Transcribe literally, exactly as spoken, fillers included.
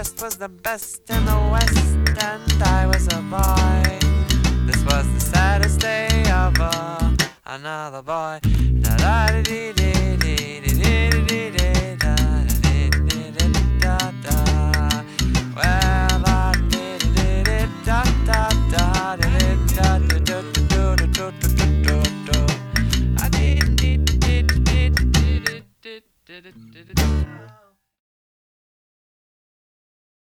best was the best in the West, and I was a boy. This was the saddest day of uh, another boy. Well, I did it, da da da, did it, da do do do do do do do do. I did it, did it, did it, did it, did it, did it.